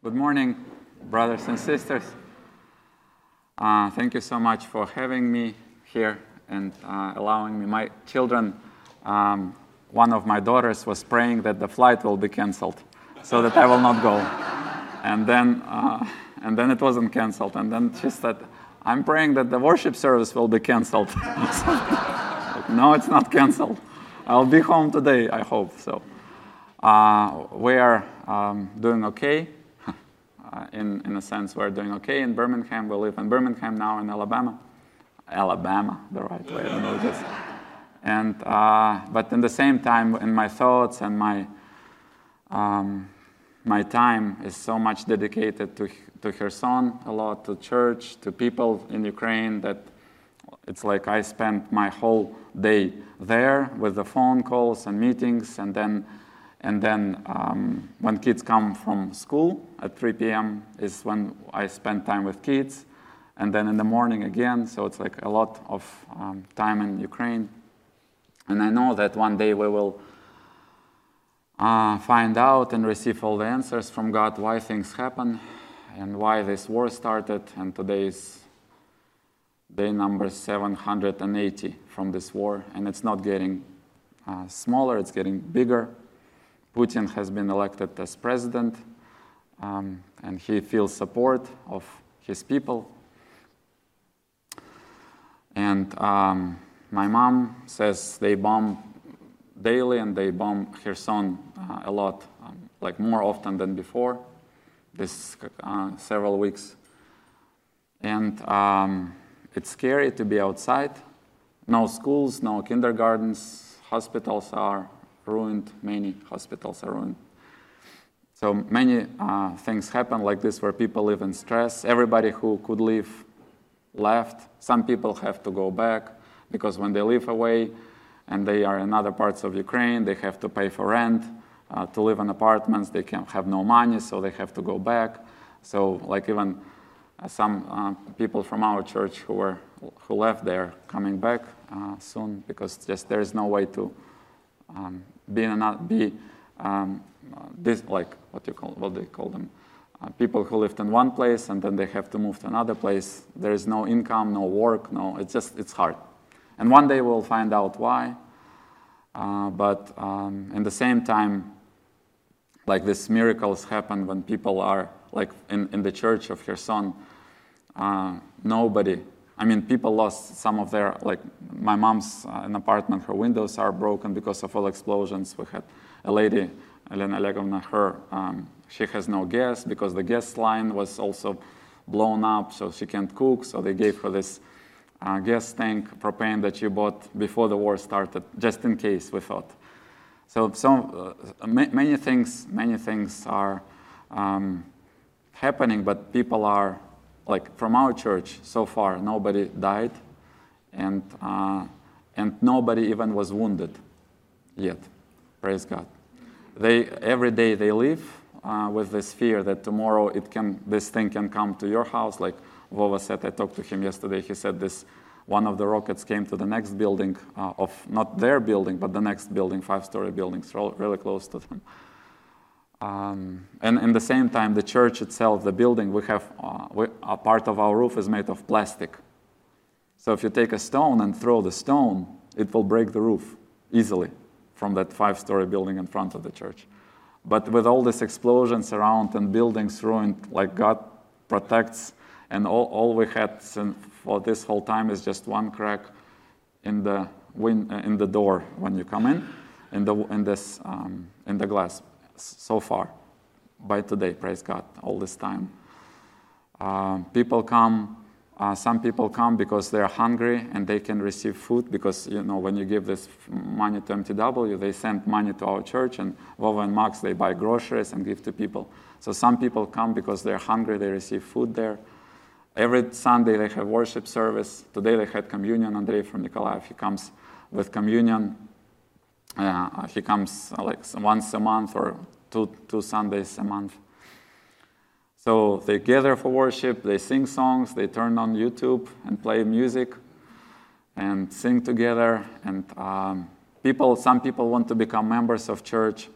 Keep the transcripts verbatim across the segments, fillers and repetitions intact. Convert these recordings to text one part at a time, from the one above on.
Good morning, brothers and sisters. Uh, thank you so much for having me here and uh, allowing me. My children, um, one of my daughters was praying that the flight will be canceled so that I will not go. And then, uh, and then it wasn't canceled. And then she said, I'm praying that the worship service will be canceled. No, it's not canceled. I'll be home today, I hope. So uh, we are um, doing okay. Uh, in, in a sense, we're doing okay in Birmingham. We live in Birmingham now in Alabama. Alabama, the right way to know this. And, uh, but in the same time, in my thoughts and my um, my time is so much dedicated to to Kherson, a lot to church, to people in Ukraine, that it's like I spent my whole day there with the phone calls and meetings, and then And then um, when kids come from school at three p.m. is when I spend time with kids. And then in the morning again, so it's like a lot of um, time in Ukraine. And I know that one day we will uh, find out and receive all the answers from God why things happen and why this war started. And today is day number seven hundred eighty from this war. And it's not getting uh, smaller, it's getting bigger. Putin has been elected as president, um, and he feels support of his people. And um, my mom says they bomb daily, and they bomb Kherson uh, a lot, um, like more often than before, this uh, several weeks. And um, it's scary to be outside. No schools, no kindergartens, hospitals are ruined, many hospitals are ruined. So many uh, things happen like this where people live in stress. Everybody who could leave left. Some people have to go back because when they live away and they are in other parts of Ukraine, they have to pay for rent, uh, to live in apartments, they can have no money, so they have to go back. So like even uh, some uh, people from our church who were who left there coming back uh, soon because just there is no way to Um, be not be um, this like what you call what they call them uh, people who lived in one place and then they have to move to another place. There is no income, no work, no. It's just it's hard, and one day we'll find out why. Uh, but um, in the same time, like these miracles happen when people are like in, in the church of Kherson. Uh, nobody. I mean, people lost some of their, like, my mom's uh, an apartment, her windows are broken because of all explosions. We had a lady, Elena Olegovna, her, um, she has no gas because the gas line was also blown up, so she can't cook, so they gave her this uh, gas tank, propane that she bought before the war started, just in case, we thought. So, so uh, ma- many things, many things are um, happening, but people are, like from our church, so far, nobody died, and uh, and nobody even was wounded yet. Praise God. They every day they live uh, with this fear that tomorrow it can this thing can come to your house. Like Vova said, I talked to him yesterday. He said this one of the rockets came to the next building uh, of not their building, but the next building, five-story buildings, really close to them. Um, and in the same time, the church itself, the building, we have uh, we, a part of our roof is made of plastic. So if you take a stone and throw the stone, it will break the roof easily from that five-story building in front of the church. But with all these explosions around and buildings ruined, like God protects, and all, all we had for this whole time is just one crack in the win, uh, in the door when you come in, in the in this um, in the glass. So far, by today, praise God, all this time. Uh, people come, uh, some people come because they're hungry and they can receive food because, you know, when you give this money to M T W, they send money to our church, and Vova and Max, they buy groceries and give to people. So some people come because they're hungry, they receive food there. Every Sunday they have worship service. Today they had communion. Andrei from Nikolaev, he comes with communion. Uh, he comes uh, like once a month or two two Sundays a month. So they gather for worship, they sing songs, they turn on YouTube and play music and sing together. And um, people, some people want to become members of church,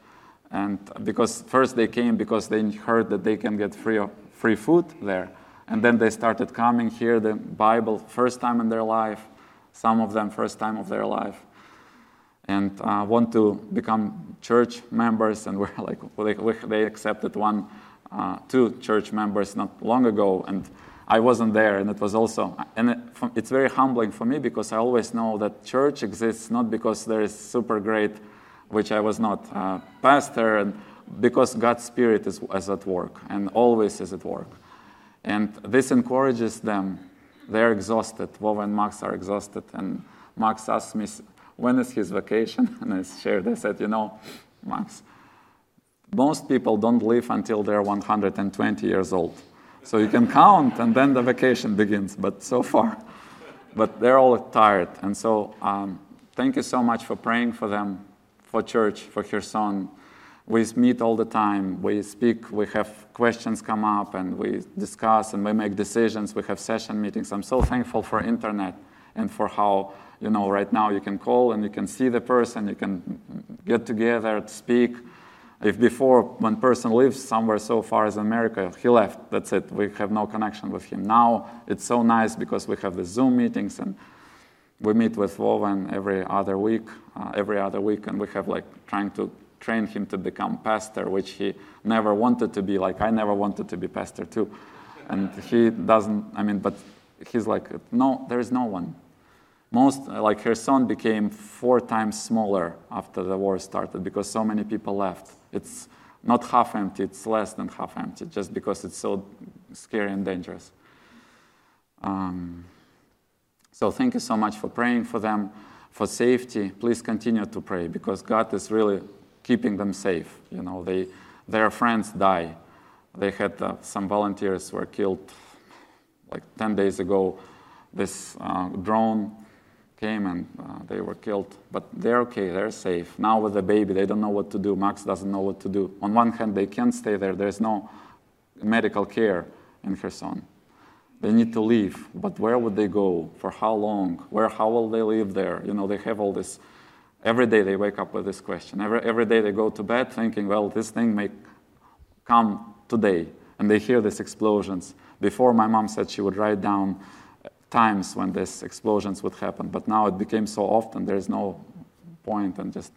And because first they came because they heard that they can get free, free food there. And then they started coming, hear the Bible, first time in their life, some of them first time of their life, and uh, want to become church members. And we're like, they, they accepted one, uh, two church members not long ago, and I wasn't there, and it was also, and it, it's very humbling for me because I always know that church exists not because there is super great, which I was not, uh, pastor, and because God's Spirit is, is at work, and always is at work. And this encourages them. They're exhausted. Vova and Max are exhausted. And Max asked me, when is his vacation? And I shared, I said, you know, Max, most people don't live until they're one hundred twenty years old. So you can count, and then the vacation begins. But so far, but they're all tired. And so um, thank you so much for praying for them, for church, for Kherson. We meet all the time. We speak. We have questions come up, and we discuss, and we make decisions. We have session meetings. I'm so thankful for internet and for how, you know, right now you can call and you can see the person. You can get together, speak. If before, one person lives somewhere so far as America, he left. That's it. We have no connection with him. Now it's so nice because we have the Zoom meetings, and we meet with Woven every other week, uh, every other week, and we have like trying to train him to become pastor, which he never wanted to be. Like I never wanted to be pastor too, and he doesn't. I mean, but he's like, no, there is no one. Most like Kherson became four times smaller after the war started because so many people left. It's not half empty; it's less than half empty, just because it's so scary and dangerous. Um, so thank you so much for praying for them, for safety. Please continue to pray because God is really keeping them safe. You know, they, their friends die. They had uh, some volunteers were killed like ten days ago. This uh, drone came and uh, they were killed, but they're okay, they're safe. Now with the baby, they don't know what to do. Max doesn't know what to do. On one hand, they can't stay there. There's no medical care in Kherson. They need to leave, but where would they go? For how long? Where? How will they live there? You know, they have all this. Every day they wake up with this question. Every, every day they go to bed thinking, well, this thing may come today. And they hear these explosions. Before, my mom said she would write down times when these explosions would happen. But now it became so often, there's no point. And just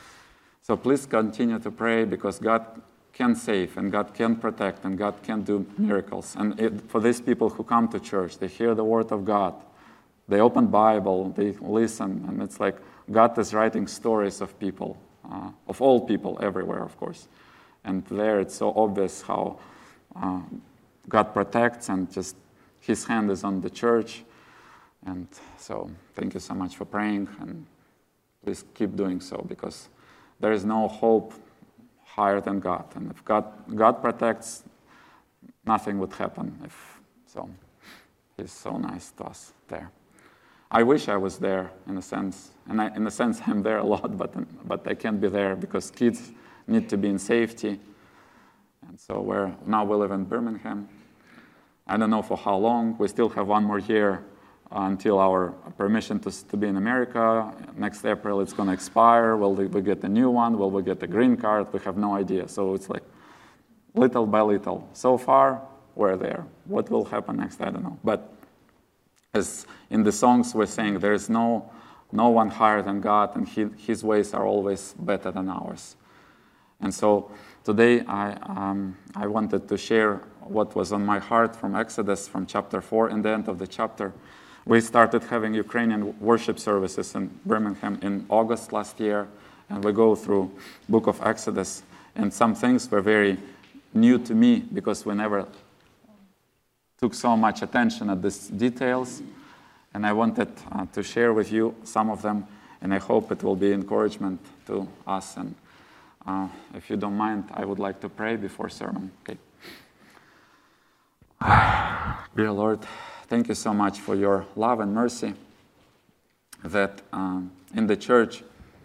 So please continue to pray because God can save and God can protect and God can do miracles. And it, for these people who come to church, they hear the word of God. They open Bible, they listen, and it's like God is writing stories of people, uh, of all people everywhere, of course. And there it's so obvious how uh, God protects and just His hand is on the church. And so thank you so much for praying, and please keep doing so because there is no hope higher than God. And if God, God protects, nothing would happen. If so, He's so nice to us there. I wish I was there in a sense, and I, in a sense I'm there a lot, but but I can't be there because kids need to be in safety. And so we're now we live in Birmingham. I don't know for how long. We still have one more year until our permission to to be in America. Next April it's going to expire. Will we get a new one? Will we get a green card? We have no idea. So it's like little by little. So far we're there. What will happen next? I don't know. But as in the songs we're saying, there is no no one higher than God, and he, His ways are always better than ours. And so today I um, I wanted to share what was on my heart from Exodus, from chapter four. In the end of the chapter, we started having Ukrainian worship services in Birmingham in August last year, and we go through book of Exodus, and some things were very new to me because we never took so much attention at these details, and I wanted uh, to share with you some of them, and I hope it will be encouragement to us. And uh, if you don't mind, I would like to pray before sermon. Okay. Dear Lord, thank you so much for your love and mercy that um, in the church,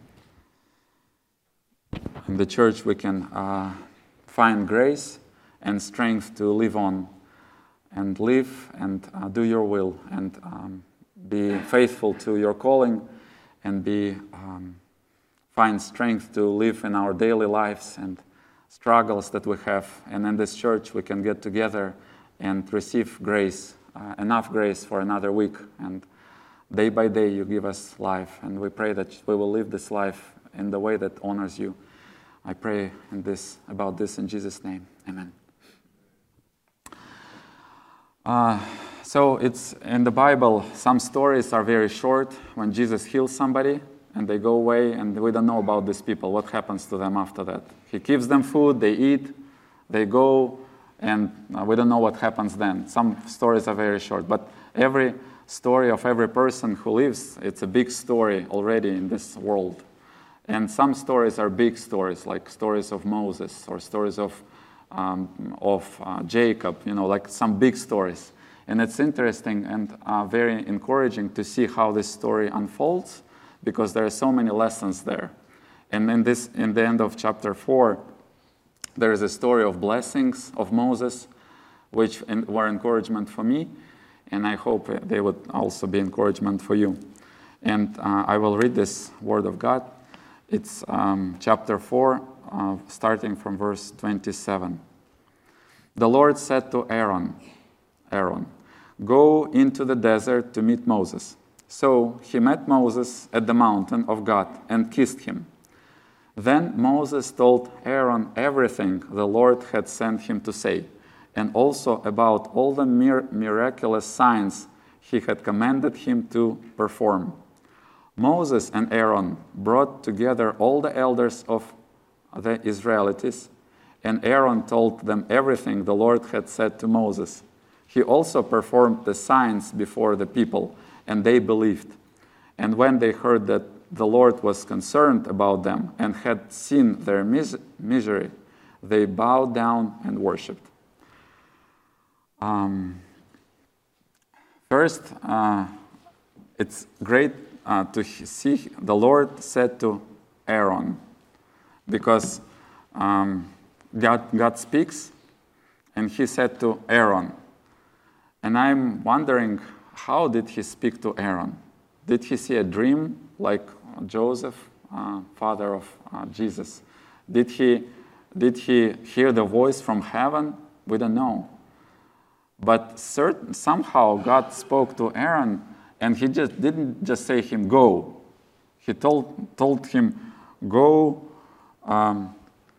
in the church we can uh, find grace and strength to live on and live and uh, do your will and um, be faithful to your calling and be um, find strength to live in our daily lives and struggles that we have. And in this church, we can get together and receive grace, uh, enough grace for another week. And day by day, you give us life. And we pray that we will live this life in the way that honors you. I pray in this, about this in Jesus' name. Amen. Uh, so it's in the Bible, some stories are very short. When Jesus heals somebody and they go away, and we don't know about these people, what happens to them after that. He gives them food, they eat, they go, and we don't know what happens then. Some stories are very short, but every story of every person who lives, it's a big story already in this world. And some stories are big stories, like stories of Moses or stories of um, of uh, Jacob, you know, like some big stories. And it's interesting and uh, very encouraging to see how this story unfolds, because there are so many lessons there. And in this, in the end of chapter four, there is a story of blessings of Moses, which were encouragement for me, and I hope they would also be encouragement for you. And uh, I will read this word of God. It's um, chapter four, uh, starting from verse twenty-seven. The Lord said to Aaron, Aaron, go into the desert to meet Moses. So he met Moses at the mountain of God and kissed him. Then Moses told Aaron everything the Lord had sent him to say, and also about all the mir- miraculous signs he had commanded him to perform. Moses and Aaron brought together all the elders of the Israelites, and Aaron told them everything the Lord had said to Moses. He also performed the signs before the people, and they believed. And when they heard that the Lord was concerned about them and had seen their mis- misery, they bowed down and worshipped. Um, first, uh, it's great uh, to see the Lord said to Aaron, because um, God, God speaks, and he said to Aaron. And I'm wondering, how did he speak to Aaron? Did he see a dream like Joseph, uh, father of uh, Jesus? Did he, did he hear the voice from heaven? We don't know. But certain, somehow God spoke to Aaron, and he just didn't just say him, go. He told, told him, go, um,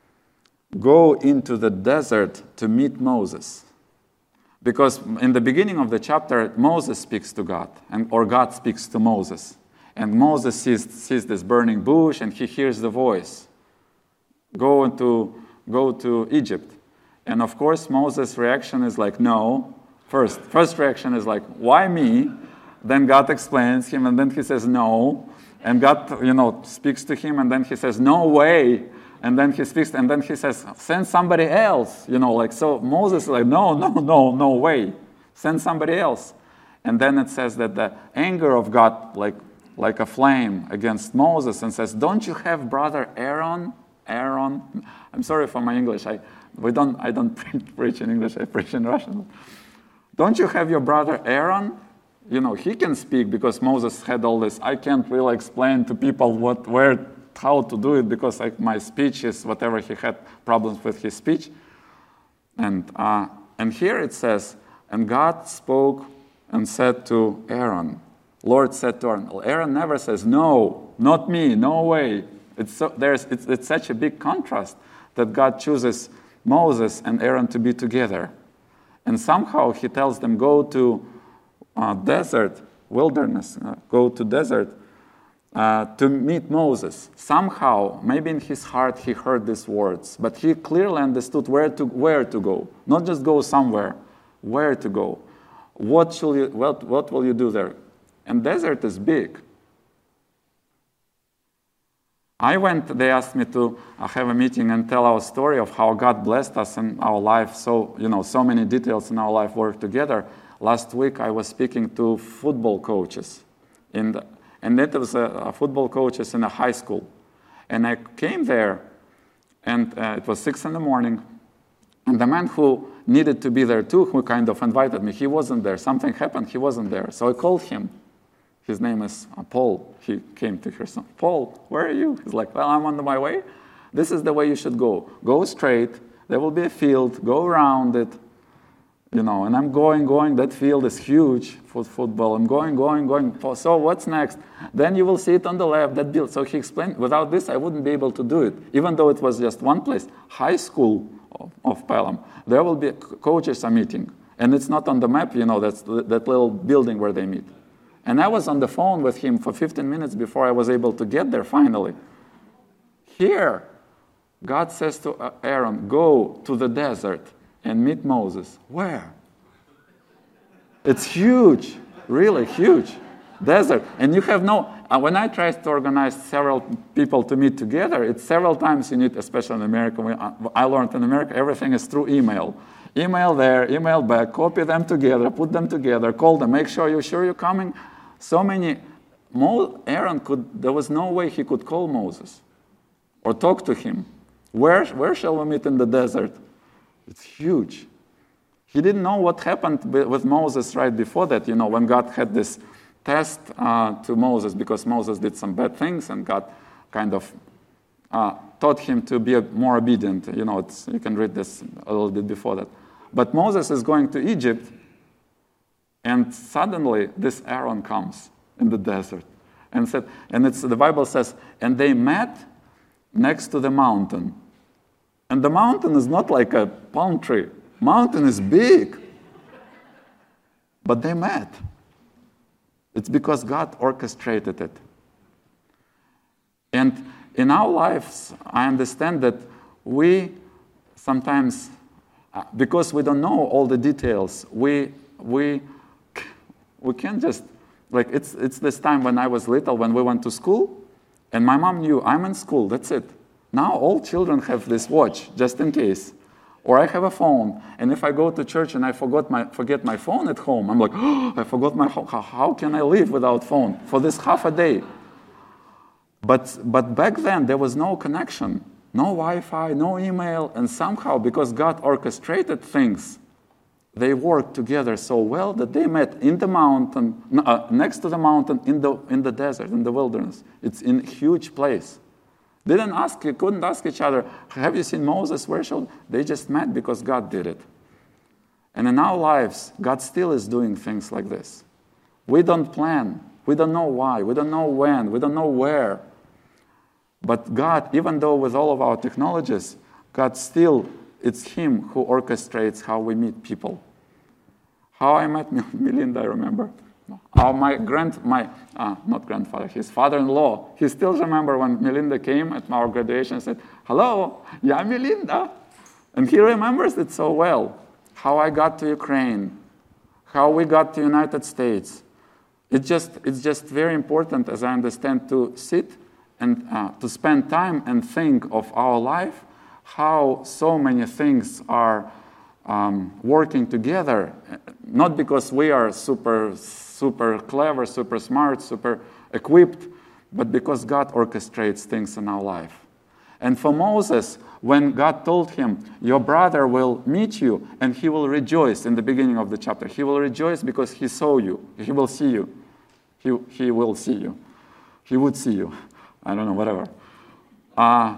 go into the desert to meet Moses. Because in the beginning of the chapter, Moses speaks to God, and or God speaks to Moses. And Moses sees, sees this burning bush, and he hears the voice. Go to, go to Egypt. And of course, Moses' reaction is like, no. First, first reaction is like, why me? Then God explains him, and then he says, no. And God, you know, speaks to him, and then he says, no way. And then he speaks, and then he says, send somebody else. You know, like, so Moses is like, no, no, no, no way. Send somebody else. And then it says that the anger of God, like, like a flame against Moses, and says, don't you have brother Aaron? Aaron? I'm sorry for my English. I we don't. I don't preach in English. I preach in Russian. Don't you have your brother Aaron? You know, he can speak, because Moses had all this. I can't really explain to people what, where, how to do it, because like my speech is whatever. He had problems with his speech. And uh, and here it says, and God spoke and said to Aaron. Lord said to Aaron. Aaron never says, no, not me, no way. It's so, there's it's, it's such a big contrast that God chooses Moses and Aaron to be together. And somehow he tells them, go to uh, desert, wilderness, uh, go to desert uh, to meet Moses. Somehow, maybe in his heart he heard these words, but he clearly understood where to where to go. Not just go somewhere, where to go. What shall you, what, what will you do there? And desert is big. I went, they asked me to uh, have a meeting and tell our story of how God blessed us in our life. So, you know, so many details in our life work together. Last week I was speaking to football coaches. In the, and it was a, a football coaches in a high school. And I came there, and uh, it was six in the morning. And the man who needed to be there too, who kind of invited me, he wasn't there. Something happened, he wasn't there. So I called him. His name is uh, Paul. He came to Kherson. Paul, where are you? He's like, well, I'm on my way. This is the way you should go. Go straight. There will be a field. Go around it. You know, and I'm going, going. That field is huge for football. I'm going, going, going. So what's next? Then you will see it on the left, that build. So he explained, without this, I wouldn't be able to do it, even though it was just one place. High school of, of Pelham. There will be coaches are meeting. And it's not on the map, you know, that's that little building where they meet. And I was on the phone with him for fifteen minutes before I was able to get there finally. Here, God says to Aaron, go to the desert and meet Moses. Where? It's huge, really huge. Desert. And you have no, uh, when I try to organize several people to meet together, it's several times you need, especially in America. We, uh, I learned in America, everything is through email. Email there, email back, copy them together, put them together, call them, make sure you're sure you're coming. So many, Mo, Aaron could, there was no way he could call Moses or talk to him. Where, where shall we meet in the desert? It's huge. He didn't know what happened with Moses right before that, you know, when God had this test uh, to Moses because Moses did some bad things and God kind of uh, taught him to be more obedient. You know, it's, you can read this a little bit before that. But Moses is going to Egypt, and suddenly this Aaron comes in the desert. And said, and it's, the Bible says, and they met next to the mountain. And the mountain is not like a palm tree. Mountain is big. But they met. It's because God orchestrated it. And in our lives, I understand that we sometimes, uh, because we don't know all the details, we we we can't just, like, it's it's this time when I was little, when we went to school, and my mom knew I'm in school, that's it. Now all children have this watch, just in case. Or I have a phone, and if I go to church and I forgot my, forget my phone at home, I'm like, oh, I forgot my phone. How, how can I live without phone for this half a day? But, but back then, there was no connection, no Wi-Fi, no email, and somehow, because God orchestrated things, they worked together so well that they met in the mountain, uh, next to the mountain, in the, in the desert, in the wilderness. It's in a huge place. Didn't ask, couldn't ask each other, have you seen Moses? Where shall they just met because God did it. And in our lives, God still is doing things like this. We don't plan. We don't know why. We don't know when. We don't know where. But God, even though with all of our technologies, God still, it's Him who orchestrates how we meet people. How I met Melinda, I remember. How my grand, my, uh, not grandfather, his father-in-law, he still remember when Melinda came at our graduation and said, hello, yeah, Melinda. And he remembers it so well. How I got to Ukraine, how we got to United States. It just, it's just very important, as I understand, to sit and uh, to spend time and think of our life, how so many things are um, working together, not because we are super, super clever, super smart, super equipped, but because God orchestrates things in our life. And for Moses, when God told him, your brother will meet you and he will rejoice in the beginning of the chapter. He will rejoice because he saw you. He will see you. He, he will see you. He would see you. I don't know, whatever. Uh,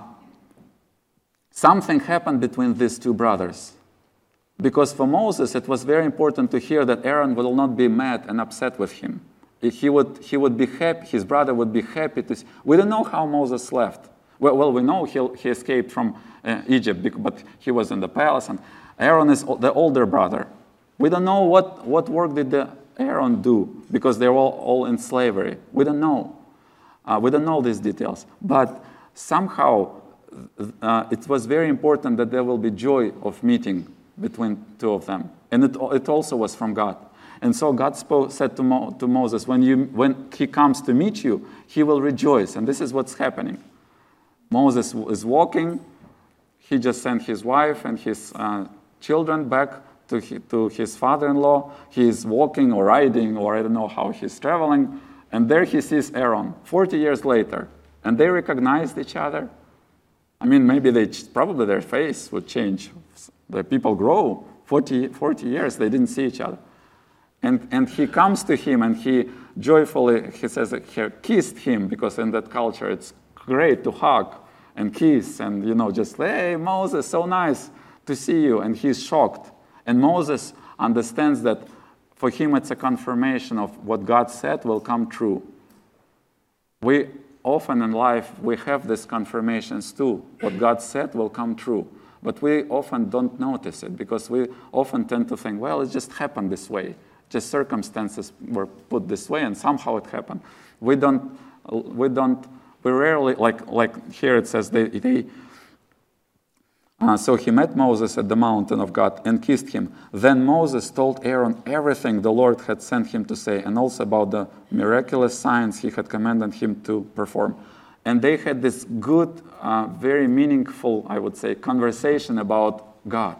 something happened between these two brothers. Because for Moses, it was very important to hear that Aaron will not be mad and upset with him. He would, he would be happy, his brother would be happy to see. We don't know how Moses left. Well, well we know he, he escaped from uh, Egypt, but he was in the palace, and Aaron is the older brother. We don't know what, what work did the Aaron do, because they're all, all in slavery. We don't know. Uh, we don't know these details. But somehow, uh, it was very important that there will be joy of meeting between two of them. And it, it also was from God. And so God spoke, said to, Mo, to Moses, when, you, when he comes to meet you, he will rejoice. And this is what's happening. Moses is walking. He just sent his wife and his uh, children back to his, to his father-in-law. He is walking or riding, or I don't know how he's traveling. And there he sees Aaron, forty years later. And they recognized each other. I mean, maybe they, probably their face would change. The people grow. forty, forty years, they didn't see each other. And, and he comes to him and he joyfully, he says, he kissed him, because in that culture it's great to hug and kiss and, you know, just, hey, Moses, so nice to see you. And he's shocked. And Moses understands that for him it's a confirmation of what God said will come true. We often in life, we have these confirmations too. What God said will come true. But we often don't notice it, because we often tend to think, well, it just happened this way. Just circumstances were put this way, and somehow it happened. We don't, we don't, we rarely, like, like here it says, they, they uh, so he met Moses at the mountain of God and kissed him. Then Moses told Aaron everything the Lord had sent him to say, and also about the miraculous signs he had commanded him to perform. And they had this good, uh, very meaningful, I would say, conversation about God.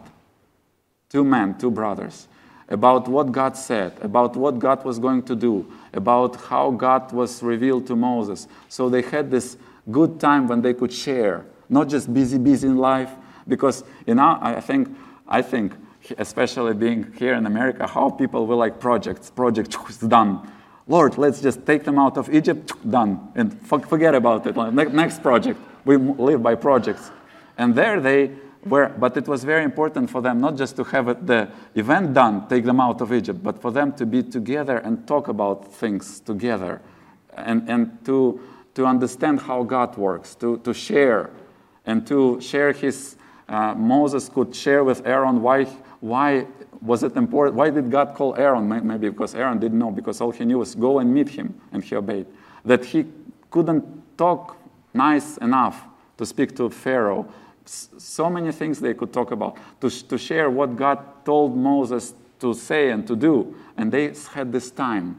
Two men, two brothers. About what God said, about what God was going to do, about how God was revealed to Moses. So they had this good time when they could share, not just busy, busy in life. Because, you know, I think, I think, especially being here in America, how people will like projects. Project done. Lord, let's just take them out of Egypt, done. And forget about it. Next project. We live by projects. And there they were, but it was very important for them not just to have it, the event done, take them out of Egypt, but for them to be together and talk about things together. And, and to, to understand how God works, to, to share. And to share his, uh, Moses could share with Aaron why, why was it important? Why did God call Aaron? Maybe because Aaron didn't know, because all he knew was go and meet him, and he obeyed. That he couldn't talk nice enough to speak to Pharaoh. So many things they could talk about, to, to share what God told Moses to say and to do. And they had this time.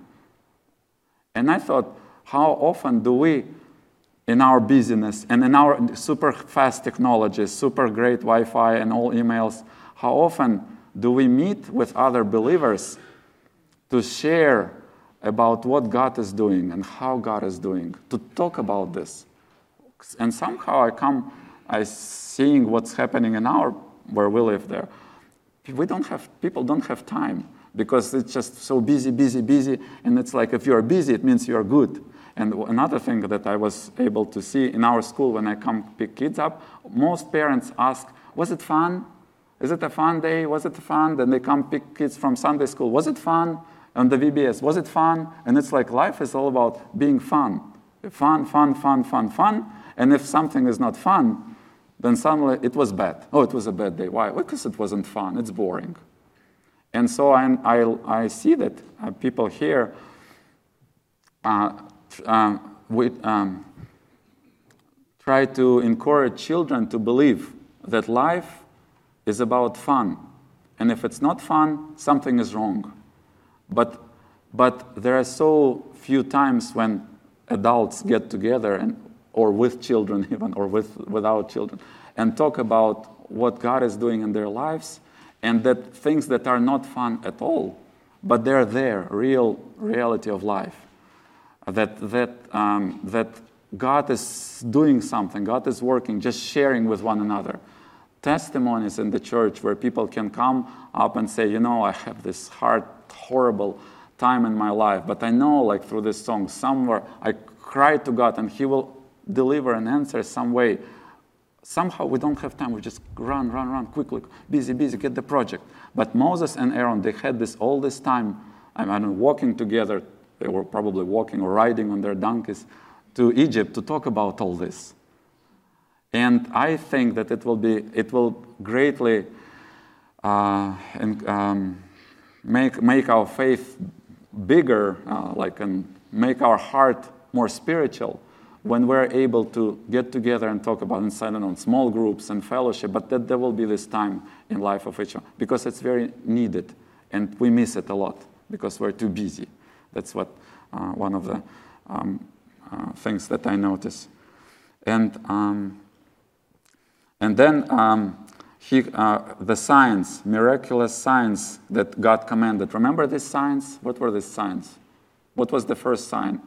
And I thought, how often do we, in our busyness and in our super fast technology, super great Wi-Fi and all emails, how often do we meet with other believers to share about what God is doing and how God is doing, to talk about this? And somehow I come, I seeing what's happening in our, where we live there. We don't have, people don't have time, because it's just so busy, busy, busy. And it's like, if you're busy, it means you're good. And another thing that I was able to see in our school when I come pick kids up, most parents ask, was it fun? Is it a fun day? Was it fun? Then they come pick kids from Sunday school. Was it fun? On the V B S, was it fun? And it's like life is all about being fun. Fun, fun, fun, fun, fun. And if something is not fun, then suddenly it was bad. Oh, it was a bad day. Why? Because it wasn't fun. It's boring. And so I, I, I see that uh, people here uh, uh, we, um, try to encourage children to believe that life is about fun. And if it's not fun, something is wrong. But, but there are so few times when adults get together, and, or with children even, or with, without children, and talk about what God is doing in their lives, and that things that are not fun at all, but they're there, real reality of life. That, that, um, that God is doing something, God is working, just sharing with one another. Testimonies in the church where people can come up and say, you know, I have this hard, horrible time in my life, but I know, like through this song, somewhere I cried to God and He will deliver an answer some way. Somehow we don't have time. We just run, run, run, quickly, busy, busy, get the project. But Moses and Aaron, they had this all this time, I mean, walking together. They were probably walking or riding on their donkeys to Egypt to talk about all this. And I think that it will be, it will greatly uh, and, um, make make our faith bigger, uh, like, and make our heart more spiritual when we're able to get together and talk about inside and on small groups and fellowship. But that there will be this time in life of each one, because it's very needed, and we miss it a lot because we're too busy. That's what uh, one of the um, uh, things that I notice. And um, and then um, he, uh, the signs, miraculous signs that God commanded. Remember these signs? What were these signs? What was the first sign?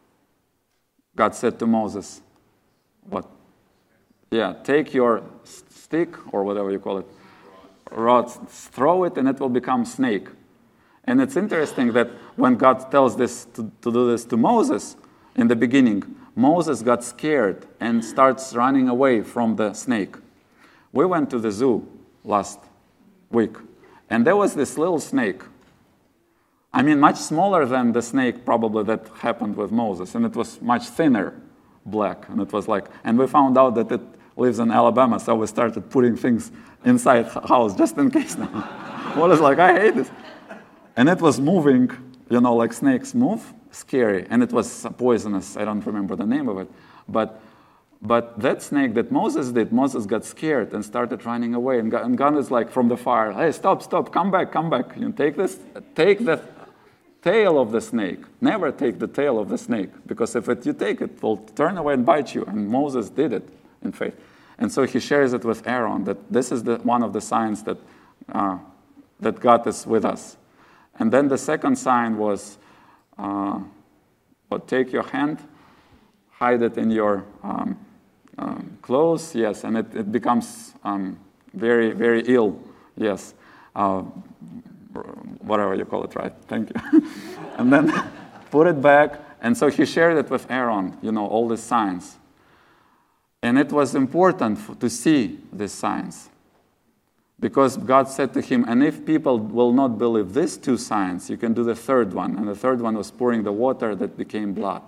God said to Moses, what? Yeah, take your stick, or whatever you call it, rod, throw it, and it will become snake. And it's interesting that when God tells this to, to do this to Moses in the beginning, Moses got scared and starts running away from the snake. We went to the zoo last week, and there was this little snake. I mean, much smaller than the snake probably that happened with Moses, and it was much thinner, black, and it was like, and we found out that it lives in Alabama, so we started putting things inside the house just in case now. What is like, I hate this. And it was moving, you know, like snakes move, scary, and it was poisonous. I don't remember the name of it, but but that snake that Moses did, Moses got scared and started running away, and God, and God is like from the fire, hey, stop, stop, come back, come back. You know, take this, take the tail of the snake. Never take the tail of the snake, because if it, you take it, it will turn away and bite you. And Moses did it in faith, and so he shares it with Aaron that this is the one of the signs that uh, that God is with us. And then the second sign was, uh, but take your hand, hide it in your um, um, clothes, yes, and it, it becomes um, very, very ill, yes, uh, whatever you call it, right? Thank you. And then put it back, and so he shared it with Aaron, you know, all the signs. And it was important for, to see these signs. Because God said to him, and if people will not believe these two signs, you can do the third one. And the third one was pouring the water that became blood.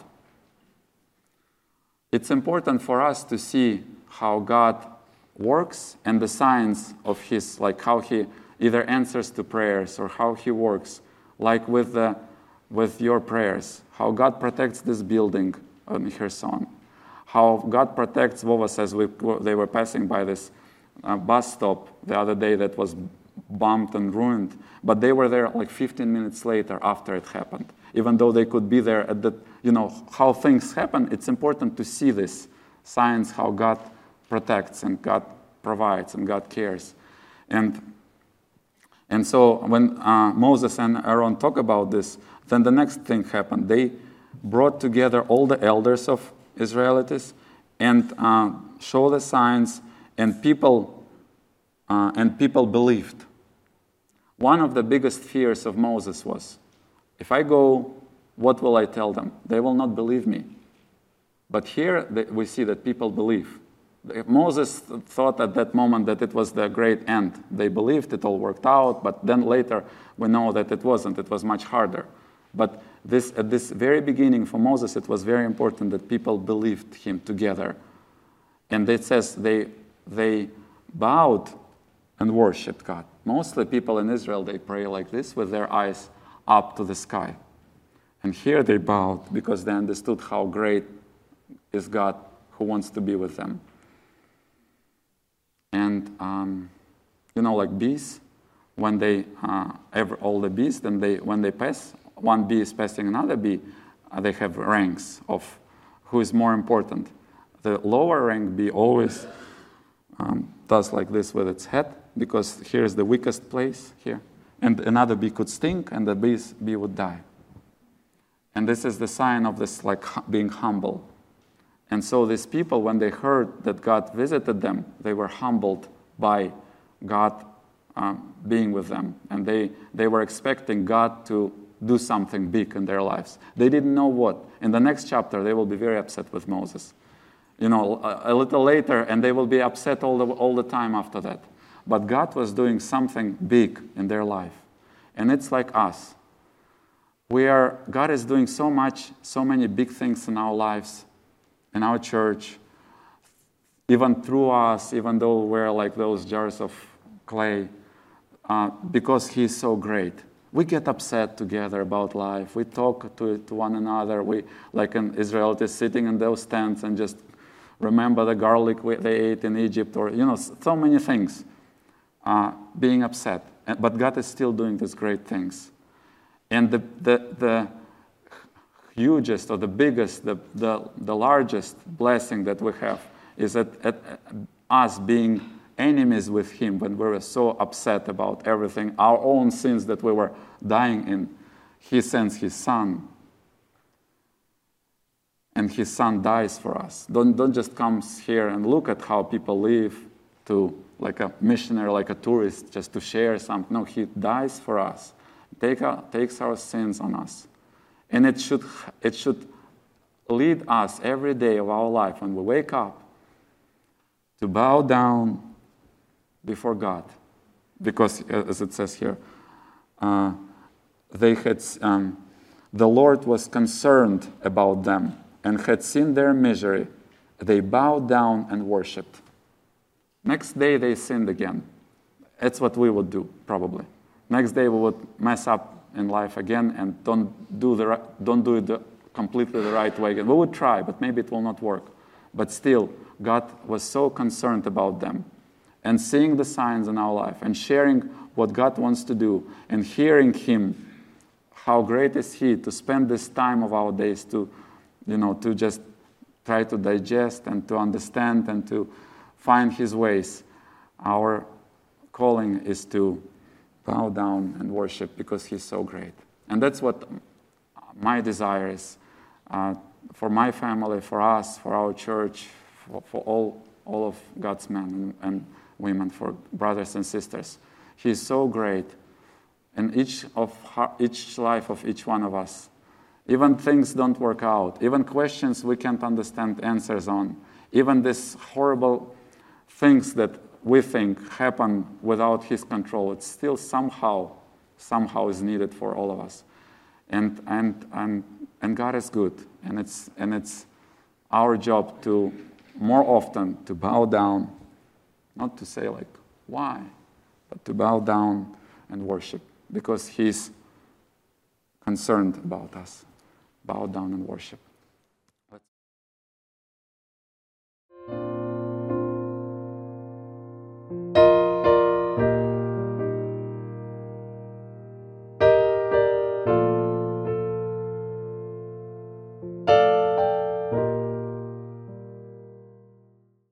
It's important for us to see how God works and the signs of his, like how he either answers to prayers or how he works, like with, the, with your prayers, how God protects this building in Kherson, how God protects Vovas as we, they were passing by this Uh, bus stop the other day that was bombed and ruined, but they were there like fifteen minutes later after it happened. Even though they could be there at the, you know, how things happen, it's important to see this signs, how God protects and God provides and God cares. And, and so when uh, Moses and Aaron talk about this, then the next thing happened. They brought together all the elders of Israelites and uh, show the signs. And people, uh, and people believed. One of the biggest fears of Moses was, if I go, what will I tell them? They will not believe me. But here they, we see that people believe. Moses thought at that moment that it was the great end. They believed it all worked out, but then later we know that it wasn't. It was much harder. But this, at this very beginning for Moses, it was very important that people believed him together. And it says they They bowed and worshipped God. Mostly people in Israel, they pray like this with their eyes up to the sky. And here they bowed because they understood how great is God who wants to be with them. And, um, you know, like bees, when they, uh, ever, all the bees, then they, when they pass, one bee is passing another bee, uh, they have ranks of who is more important. The lower rank bee always Um, does like this with its head, because here is the weakest place here. And another bee could sting, and the bees, bee would die. And this is the sign of this, like, being humble. And so these people, when they heard that God visited them, they were humbled by God um, being with them. And they, they were expecting God to do something big in their lives. They didn't know what. In the next chapter, they will be very upset with Moses. You know, a, a little later, and they will be upset all the, all the time after that. But God was doing something big in their life. And it's like us. We are, God is doing so much, so many big things in our lives, in our church, even through us, even though we're like those jars of clay, uh, because He is so great. We get upset together about life. We talk to, to one another. We, like in Israel, is sitting in those tents and just remember the garlic they ate in Egypt, or, you know, so many things, uh, being upset. But God is still doing these great things. And the, the, the hugest or the biggest, the, the, the largest blessing that we have is that at, at us being enemies with Him when we were so upset about everything, our own sins that we were dying in. He sends His Son. And His Son dies for us. Don't, don't just come here and look at how people live to like a missionary, like a tourist, just to share something. No, He dies for us take our, takes our sins on us. And it should, it should lead us every day of our life when we wake up to bow down before God. Because, as it says here, uh, they had, um, the Lord was concerned about them and had seen their misery. They bowed down and worshipped. Next day they sinned again. That's what we would do, probably. Next day we would mess up in life again and don't do the don't do it the, completely the right way again. We would try, but maybe it will not work. But still, God was so concerned about them. And seeing the signs in our life and sharing what God wants to do and hearing Him, how great is He to spend this time of our days to, you know, to just try to digest and to understand and to find His ways. Our calling is to bow down and worship because He's so great. And that's what my desire is uh, for my family, for us, for our church, for, for all, all of God's men and, and women, for brothers and sisters. He is so great in each of her, each life of each one of us. Even things don't work out, even questions we can't understand answers on, even these horrible things that we think happen without His control, it still somehow, somehow is needed for all of us. And and and and God is good, and it's and it's our job to more often to bow down, not to say like why, but to bow down and worship because He's concerned about us. Bow down and worship.